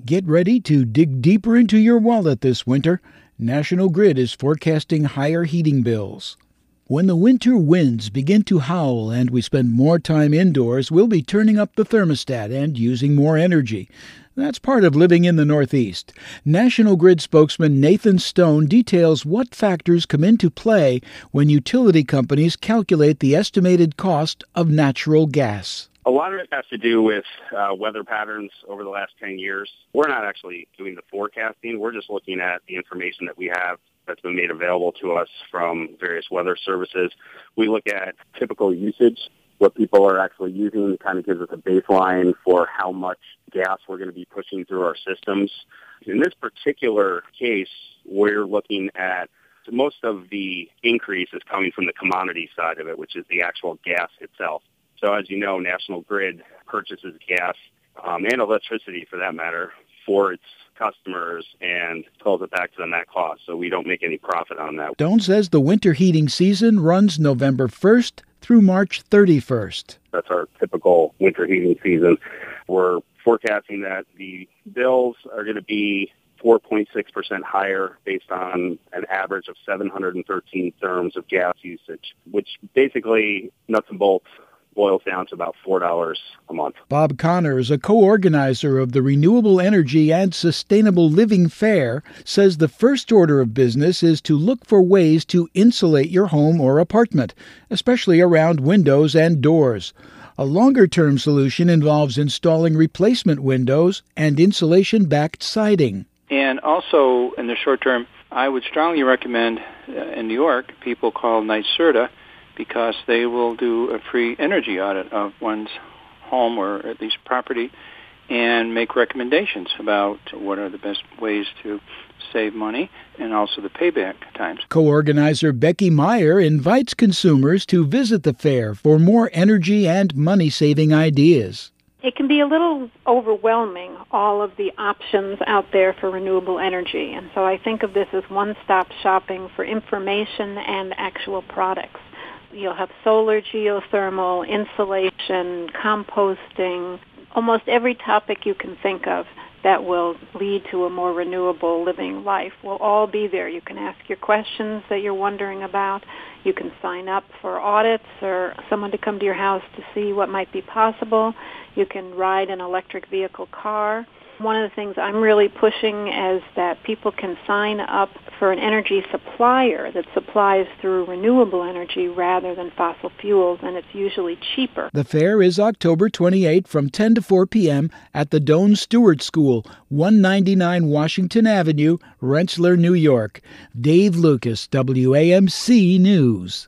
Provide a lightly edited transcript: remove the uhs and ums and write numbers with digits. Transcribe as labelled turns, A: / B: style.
A: Get ready to dig deeper into your wallet this winter. National Grid is forecasting higher heating bills. When the winter winds begin to howl and we spend more time indoors, we'll be turning up the thermostat and using more energy. That's part of living in the Northeast. National Grid spokesman Nathan Stone details what factors come into play when utility companies calculate the estimated cost of natural gas.
B: A lot of it has to do with weather patterns over the last 10 years. We're not actually doing the forecasting. We're just looking at the information that we have that's been made available to us from various weather services. We look at typical usage, what people are actually using. It kind of gives us a baseline for how much gas we're going to be pushing through our systems. In this particular case, we're looking at most of the increase is coming from the commodity side of it, which is the actual gas itself. So as you know, National Grid purchases gas and electricity, for that matter, for its customers and pulls it back to them at cost. So we don't make any profit on that.
A: Stone says the winter heating season runs November 1st through March 31st.
B: That's our typical winter heating season. We're forecasting that the bills are going to be 4.6% higher based on an average of 713 therms of gas usage, which basically, nuts and bolts, boils down to about $4 a month.
A: Bob Connors, a co-organizer of the Renewable Energy and Sustainable Living Fair, says the first order of business is to look for ways to insulate your home or apartment, especially around windows and doors. A longer-term solution involves installing replacement windows and insulation-backed siding.
C: And also, in the short term, I would strongly recommend in New York, people call NYSERDA, because they will do a free energy audit of one's home or at least property and make recommendations about what are the best ways to save money and also the payback times.
A: Co-organizer Becky Meyer invites consumers to visit the fair for more energy and money-saving ideas.
D: It can be a little overwhelming, all of the options out there for renewable energy. And so I think of this as one-stop shopping for information and actual products. You'll have solar, geothermal, insulation, composting, almost every topic you can think of that will lead to a more renewable living life will all be there. You can ask your questions that you're wondering about. You can sign up for audits or someone to come to your house to see what might be possible. You can ride an electric vehicle car. One of the things I'm really pushing is that people can sign up for an energy supplier that supplies through renewable energy rather than fossil fuels, and it's usually cheaper.
A: The fair is October 28 from 10 to 4 p.m. at the Doane Stewart School, 199 Washington Avenue, Rensselaer, New York. Dave Lucas, WAMC News.